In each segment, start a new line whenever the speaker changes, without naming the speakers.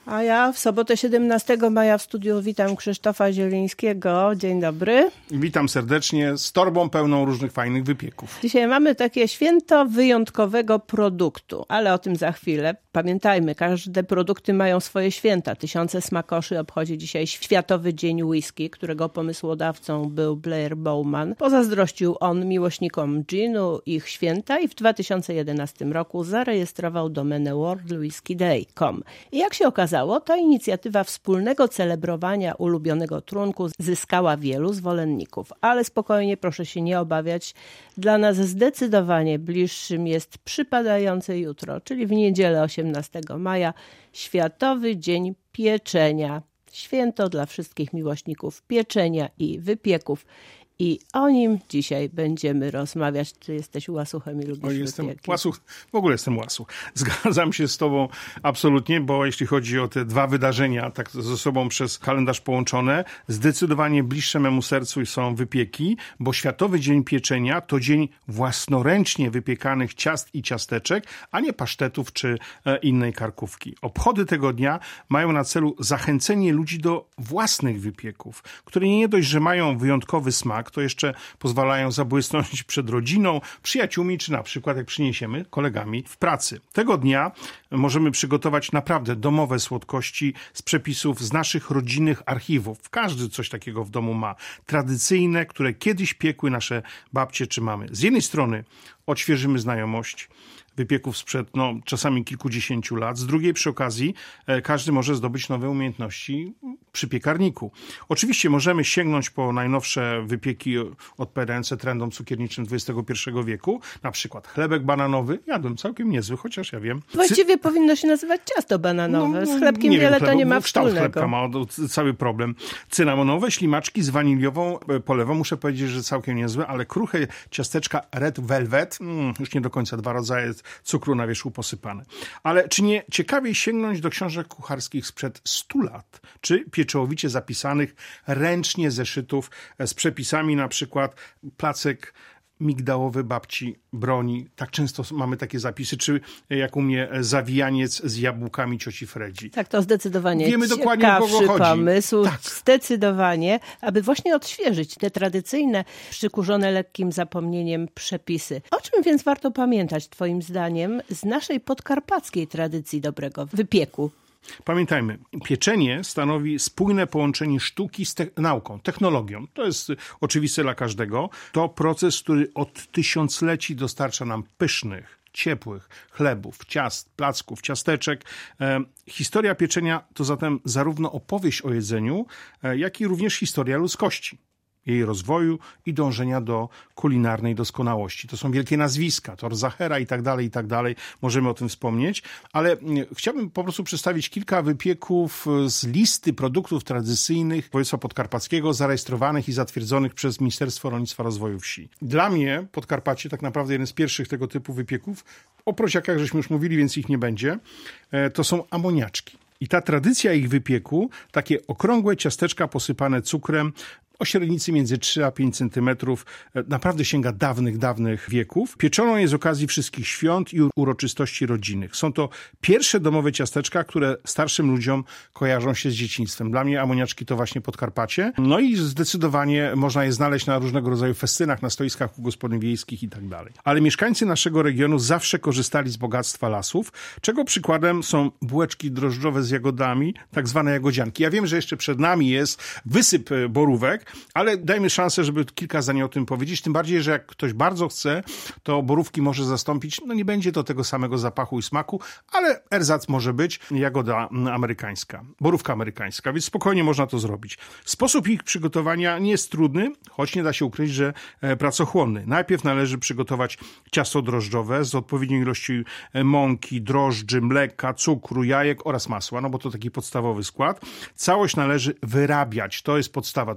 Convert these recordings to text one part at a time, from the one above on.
A ja w sobotę 17 maja w studiu witam Krzysztofa Zielińskiego. Dzień dobry.
Witam serdecznie z torbą pełną różnych fajnych wypieków.
Dzisiaj mamy takie święto wyjątkowego produktu, ale o tym za chwilę. Pamiętajmy, każde produkty mają swoje święta. Tysiące smakoszy obchodzi dzisiaj Światowy Dzień Whisky, którego pomysłodawcą był Blair Bowman. Pozazdrościł on miłośnikom ginu ich święta i w 2011 roku zarejestrował domenę worldwhiskeyday.com. I jak się okazało, ta inicjatywa wspólnego celebrowania ulubionego trunku zyskała wielu zwolenników. Ale spokojnie, proszę się nie obawiać. Dla nas zdecydowanie bliższym jest przypadające jutro, czyli w niedzielę 18 maja, Światowy Dzień Pieczenia. Święto dla wszystkich miłośników pieczenia i wypieków. I o nim dzisiaj będziemy rozmawiać. Ty jesteś łasuchem i lubisz
Jestem
wypieki.
łasuch, w ogóle jestem łasuch. Zgadzam się z tobą absolutnie, bo jeśli chodzi o te dwa wydarzenia, tak ze sobą przez kalendarz połączone, zdecydowanie bliższe memu sercu są wypieki, bo Światowy Dzień Pieczenia to dzień własnoręcznie wypiekanych ciast i ciasteczek, a nie pasztetów czy innej karkówki. Obchody tego dnia mają na celu zachęcenie ludzi do własnych wypieków, które nie dość, że mają wyjątkowy smak, to jeszcze pozwalają zabłysnąć przed rodziną, przyjaciółmi, czy na przykład, jak przyniesiemy, kolegami w pracy. Tego dnia możemy przygotować naprawdę domowe słodkości z przepisów z naszych rodzinnych archiwów. Każdy coś takiego w domu ma. Tradycyjne, które kiedyś piekły nasze babcie czy mamy. Z jednej strony odświeżymy znajomość wypieków sprzed czasami kilkudziesięciu lat. Z drugiej przy okazji każdy może zdobyć nowe umiejętności przy piekarniku. Oczywiście możemy sięgnąć po najnowsze wypieki odpowiadające trendom cukierniczym XXI wieku. Na przykład chlebek bananowy. Jadłem całkiem niezły, chociaż ja wiem.
Właściwie powinno się nazywać ciasto bananowe. Z chlebkiem wiele to nie ma
kształt
wspólnego.
Chlebka ma cały problem. Cynamonowe ślimaczki z waniliową polewą. Muszę powiedzieć, że całkiem niezłe, ale kruche ciasteczka Red Velvet, już nie do końca, dwa rodzaje cukru na wierzchu posypane. Ale czy nie ciekawiej sięgnąć do książek kucharskich sprzed 100 lat, czy pieczołowicie zapisanych ręcznie zeszytów z przepisami, na przykład placek migdałowy babci Broni. Tak często mamy takie zapisy, czy jak u mnie zawijaniec z jabłkami cioci Fredzi.
Tak, to zdecydowanie
wiemy dokładnie, o kogo chodzi.
Pomysł.
Tak.
Zdecydowanie, aby właśnie odświeżyć te tradycyjne, przykurzone lekkim zapomnieniem przepisy. O czym więc warto pamiętać, twoim zdaniem, z naszej podkarpackiej tradycji dobrego wypieku?
Pamiętajmy, pieczenie stanowi spójne połączenie sztuki z nauką, technologią. To jest oczywiste dla każdego. To proces, który od tysiącleci dostarcza nam pysznych, ciepłych chlebów, ciast, placków, ciasteczek. Historia pieczenia to zatem zarówno opowieść o jedzeniu, jak i również historia ludzkości, jej rozwoju i dążenia do kulinarnej doskonałości. To są wielkie nazwiska, Thor Zachera i tak dalej, możemy o tym wspomnieć, ale chciałbym po prostu przedstawić kilka wypieków z listy produktów tradycyjnych województwa podkarpackiego, zarejestrowanych i zatwierdzonych przez Ministerstwo Rolnictwa i Rozwoju Wsi. Dla mnie Podkarpacie tak naprawdę jeden z pierwszych tego typu wypieków, o prosiakach żeśmy już mówili, więc ich nie będzie, to są amoniaczki. I ta tradycja ich wypieku, takie okrągłe ciasteczka posypane cukrem, o średnicy między 3 a 5 centymetrów, naprawdę sięga dawnych wieków. Pieczono je z okazji wszystkich świąt i uroczystości rodzinnych. Są to pierwsze domowe ciasteczka, które starszym ludziom kojarzą się z dzieciństwem. Dla mnie amoniaczki to właśnie Podkarpacie. No i zdecydowanie można je znaleźć na różnego rodzaju festynach, na stoiskach u gospodyń wiejskich i tak dalej. Ale mieszkańcy naszego regionu zawsze korzystali z bogactwa lasów, czego przykładem są bułeczki drożdżowe z jagodami, tak zwane jagodzianki. Ja wiem, że jeszcze przed nami jest wysyp borówek, ale dajmy szansę, żeby kilka zdań o tym powiedzieć. Tym bardziej, że jak ktoś bardzo chce, to borówki może zastąpić. Nie będzie to tego samego zapachu i smaku, ale erzac może być jagoda amerykańska, borówka amerykańska, więc spokojnie można to zrobić. Sposób ich przygotowania nie jest trudny, choć nie da się ukryć, że pracochłonny. Najpierw należy przygotować ciasto drożdżowe z odpowiednią ilością mąki, drożdży, mleka, cukru, jajek oraz masła, bo to taki podstawowy skład. Całość należy wyrabiać. To jest podstawa, to trzeba mieć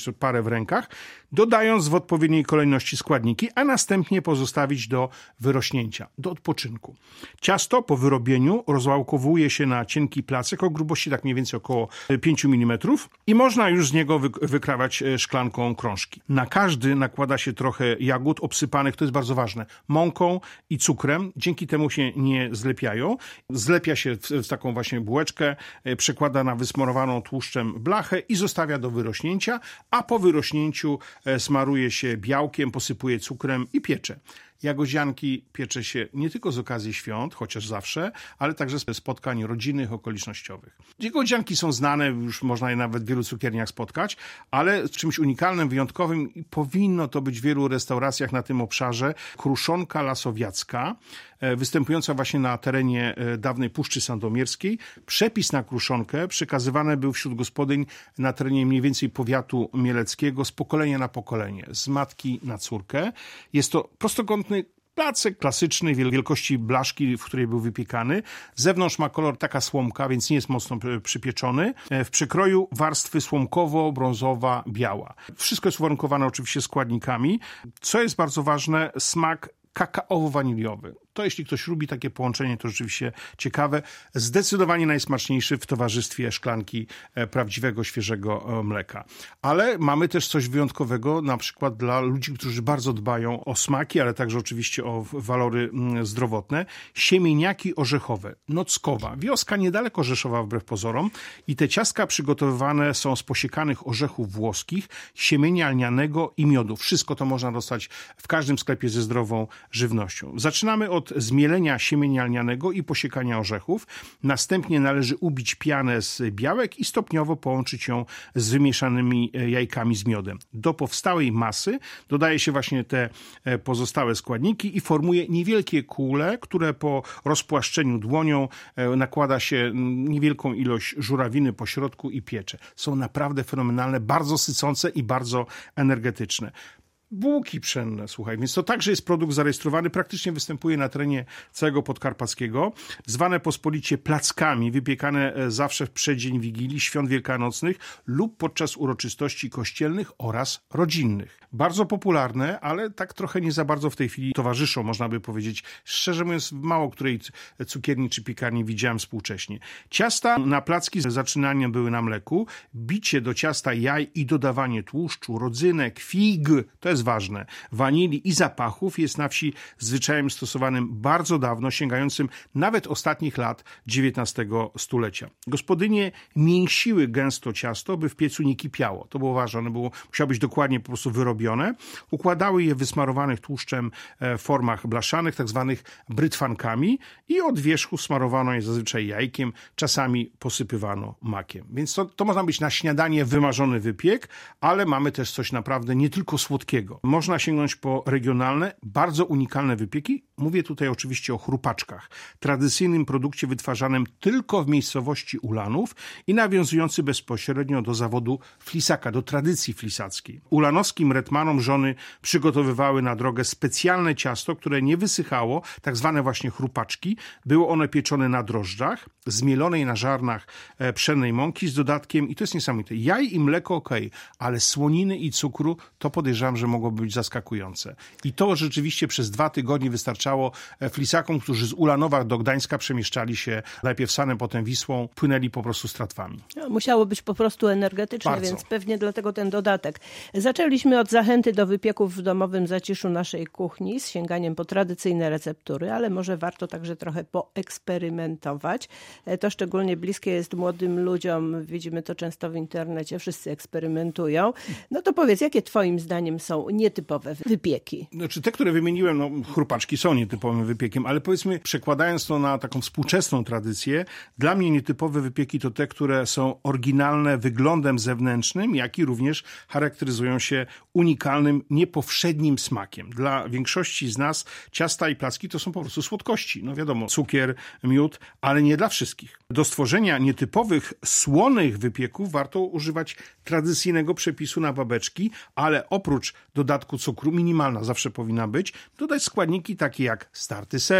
jeszcze parę w rękach, dodając w odpowiedniej kolejności składniki, a następnie pozostawić do wyrośnięcia, do odpoczynku. Ciasto po wyrobieniu rozwałkowuje się na cienki placek o grubości tak mniej więcej około 5 mm i można już z niego wykrawać szklanką krążki. Na każdy nakłada się trochę jagód obsypanych, to jest bardzo ważne, mąką i cukrem. Dzięki temu się nie zlepiają. Zlepia się w taką właśnie bułeczkę, przekłada na wysmarowaną tłuszczem blachę i zostawia do wyrośnięcia, a po wyrośnięciu smaruje się białkiem, posypuje cukrem i piecze. Jagodzianki piecze się nie tylko z okazji świąt, chociaż zawsze, ale także z spotkań rodzinnych, okolicznościowych. Jagodzianki są znane, już można je nawet w wielu cukierniach spotkać, ale czymś unikalnym, wyjątkowym i powinno to być w wielu restauracjach na tym obszarze kruszonka lasowiacka, występująca właśnie na terenie dawnej Puszczy Sandomierskiej. Przepis na kruszonkę przekazywany był wśród gospodyń na terenie mniej więcej powiatu mieleckiego z pokolenia na pokolenie, z matki na córkę. Jest to prostokątny placek klasyczny, wielkości blaszki, w której był wypiekany. Z zewnątrz ma kolor taka słomka, więc nie jest mocno przypieczony. W przekroju warstwy słomkowo-brązowa, biała. Wszystko jest uwarunkowane oczywiście składnikami. Co jest bardzo ważne, smak kakaowo-waniliowy. To jeśli ktoś lubi takie połączenie, to rzeczywiście ciekawe. Zdecydowanie najsmaczniejszy w towarzystwie szklanki prawdziwego, świeżego mleka. Ale mamy też coś wyjątkowego, na przykład dla ludzi, którzy bardzo dbają o smaki, ale także oczywiście o walory zdrowotne. Siemieniaki orzechowe. Nockowa. Wioska niedaleko Rzeszowa wbrew pozorom. I te ciastka przygotowywane są z posiekanych orzechów włoskich, siemienia lnianego i miodu. Wszystko to można dostać w każdym sklepie ze zdrową żywnością. Zaczynamy od zmielenia siemienia lnianego i posiekania orzechów. Następnie należy ubić pianę z białek i stopniowo połączyć ją z wymieszanymi jajkami z miodem. Do powstałej masy dodaje się właśnie te pozostałe składniki i formuje niewielkie kule, które po rozpłaszczeniu dłonią nakłada się niewielką ilość żurawiny po środku i piecze. Są naprawdę fenomenalne, bardzo sycące i bardzo energetyczne. Bułki pszenne, słuchaj, więc to także jest produkt zarejestrowany, praktycznie występuje na terenie całego Podkarpackiego, zwane pospolicie plackami, wypiekane zawsze w przeddzień Wigilii, świąt wielkanocnych lub podczas uroczystości kościelnych oraz rodzinnych. Bardzo popularne, ale tak trochę nie za bardzo w tej chwili towarzyszą, można by powiedzieć. Szczerze mówiąc, w mało której cukierni czy piekarni widziałem współcześnie. Ciasta na placki z zaczynaniem były na mleku, bicie do ciasta jaj i dodawanie tłuszczu, rodzynek, fig, to jest ważne, wanilii i zapachów jest na wsi zwyczajem stosowanym bardzo dawno, sięgającym nawet ostatnich lat XIX stulecia. Gospodynie mięsiły gęsto ciasto, by w piecu nie kipiało. To było ważne, ono musiało być dokładnie po prostu wyrobione. Układały je w wysmarowanych tłuszczem formach blaszanych, tak zwanych brytwankami i od wierzchu smarowano je zazwyczaj jajkiem, czasami posypywano makiem. Więc to można być na śniadanie wymarzony wypiek, ale mamy też coś naprawdę nie tylko słodkiego. Można sięgnąć po regionalne, bardzo unikalne wypieki. Mówię tutaj oczywiście o chrupaczkach. Tradycyjnym produkcie wytwarzanym tylko w miejscowości Ulanów i nawiązujący bezpośrednio do zawodu flisaka, do tradycji flisackiej. Ulanowskim retmanom żony przygotowywały na drogę specjalne ciasto, które nie wysychało, tak zwane właśnie chrupaczki. Było one pieczone na drożdżach, zmielonej na żarnach pszennej mąki z dodatkiem, i to jest niesamowite, jaj i mleko okej, ale słoniny i cukru to podejrzewam, że mogło być zaskakujące. I to rzeczywiście przez 2 tygodnie wystarczało flisakom, którzy z Ulanowa do Gdańska przemieszczali się najpierw Sanem, potem Wisłą, płynęli po prostu stratwami.
Musiało być po prostu energetyczne, bardzo. Więc pewnie dlatego ten dodatek. Zaczęliśmy od zachęty do wypieków w domowym zaciszu naszej kuchni z sięganiem po tradycyjne receptury, ale może warto także trochę poeksperymentować. To szczególnie bliskie jest młodym ludziom. Widzimy to często w internecie. Wszyscy eksperymentują. No to powiedz, jakie twoim zdaniem są nietypowe wypieki?
Znaczy te, które wymieniłem, chrupaczki są nietypowym wypiekiem, ale powiedzmy, przekładając to na taką współczesną tradycję, dla mnie nietypowe wypieki to te, które są oryginalne wyglądem zewnętrznym, jak i również charakteryzują się unikalnym, niepowszednim smakiem. Dla większości z nas ciasta i placki to są po prostu słodkości. No wiadomo, cukier, miód, ale nie dla wszystkich. Do stworzenia nietypowych, słonych wypieków warto używać tradycyjnego przepisu na babeczki, ale oprócz dodatku cukru, minimalna zawsze powinna być, dodać składniki takie jak starty ser,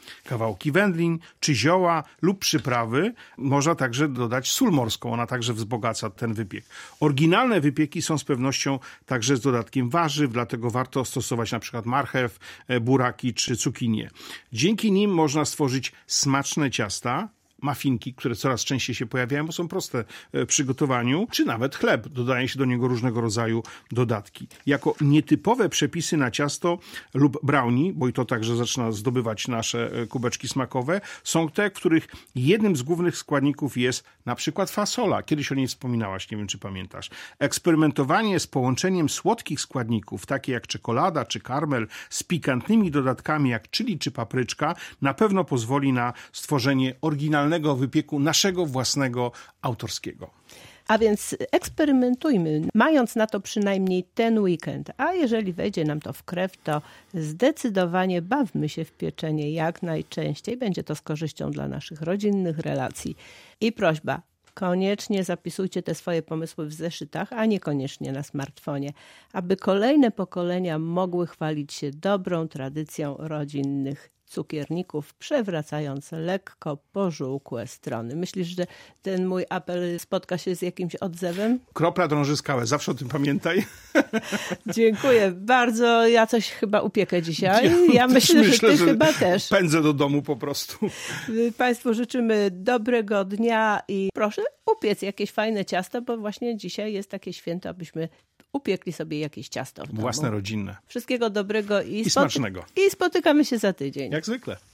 kawałki wędlin czy zioła lub przyprawy. Można także dodać sól morską, ona także wzbogaca ten wypiek. Oryginalne wypieki są z pewnością także z dodatkiem warzyw, dlatego warto stosować na przykład marchew, buraki czy cukinię. Dzięki nim można stworzyć smaczne ciasta, muffinki, które coraz częściej się pojawiają, bo są proste w przygotowaniu, czy nawet chleb. Dodaje się do niego różnego rodzaju dodatki. Jako nietypowe przepisy na ciasto lub brownie, bo i to także zaczyna zdobywać nasze kubeczki smakowe, są te, w których jednym z głównych składników jest na przykład fasola. Kiedyś o niej wspominałaś, nie wiem czy pamiętasz. Eksperymentowanie z połączeniem słodkich składników, takie jak czekolada czy karmel, z pikantnymi dodatkami jak chili czy papryczka, na pewno pozwoli na stworzenie oryginalnego wypieku naszego własnego, autorskiego.
A więc eksperymentujmy, mając na to przynajmniej ten weekend. A jeżeli wejdzie nam to w krew, to zdecydowanie bawmy się w pieczenie jak najczęściej. Będzie to z korzyścią dla naszych rodzinnych relacji. I prośba, koniecznie zapisujcie te swoje pomysły w zeszytach, a niekoniecznie na smartfonie, aby kolejne pokolenia mogły chwalić się dobrą tradycją rodzinnych cukierników, przewracając lekko pożółkłe strony. Myślisz, że ten mój apel spotka się z jakimś odzewem?
Kropla drąży skałę, zawsze o tym pamiętaj.
Dziękuję bardzo. Ja coś chyba upiekę dzisiaj. Ja myślę, że ty chyba też.
Pędzę do domu po prostu.
Państwu życzymy dobrego dnia i proszę upiec jakieś fajne ciasto, bo właśnie dzisiaj jest takie święto, abyśmy upiekli sobie jakieś ciasto w domu.
Własne, rodzinne.
Wszystkiego dobrego i
smacznego.
I spotykamy się za tydzień.
Jak zwykle.